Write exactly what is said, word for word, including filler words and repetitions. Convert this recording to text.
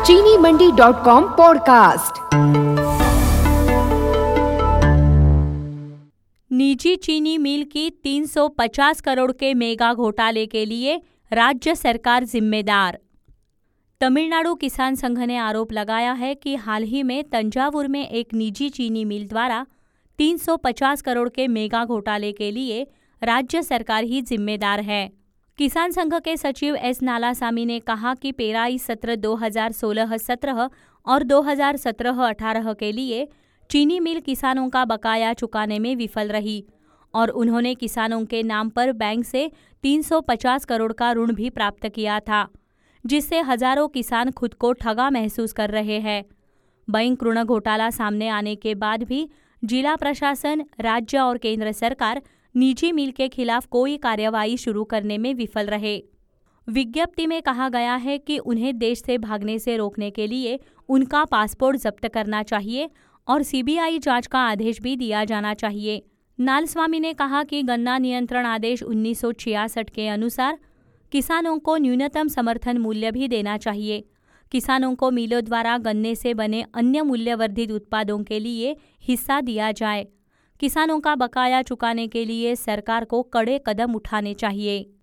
चीनी मंडी dot com podcast. निजी चीनी मिल की तीन सौ पचास करोड़ के मेगा घोटाले के लिए राज्य सरकार जिम्मेदार। तमिलनाडु किसान संघ ने आरोप लगाया है कि हाल ही में तंजावुर में एक निजी चीनी मिल द्वारा तीन सौ पचास करोड़ के मेगा घोटाले के लिए राज्य सरकार ही जिम्मेदार है। किसान संघ के सचिव एस नालासामी ने कहा कि पेराई सत्र दो हज़ार सोलह सत्रह और दो हज़ार सत्रह अठारह के लिए चीनी मिल किसानों का बकाया चुकाने में विफल रही और उन्होंने किसानों के नाम पर बैंक से तीन सौ पचास करोड़ का ऋण भी प्राप्त किया था, जिससे हजारों किसान खुद को ठगा महसूस कर रहे हैं। बैंक ऋण घोटाला सामने आने के बाद भी जिला प्रशासन, राज्य और केंद्र सरकार निजी मिल के खिलाफ कोई कार्रवाई शुरू करने में विफल रहे। विज्ञप्ति में कहा गया है कि उन्हें देश से भागने से रोकने के लिए उनका पासपोर्ट जब्त करना चाहिए और सीबीआई जांच का आदेश भी दिया जाना चाहिए। नालस्वामी ने कहा कि गन्ना नियंत्रण आदेश उन्नीस सौ छियासठ के अनुसार किसानों को न्यूनतम समर्थन मूल्य भी देना चाहिए। किसानों को मिलों द्वारा गन्ने से बने अन्य मूल्यवर्धित उत्पादों के लिए हिस्सा दिया जाए। किसानों का बकाया चुकाने के लिए सरकार को कड़े कदम उठाने चाहिए।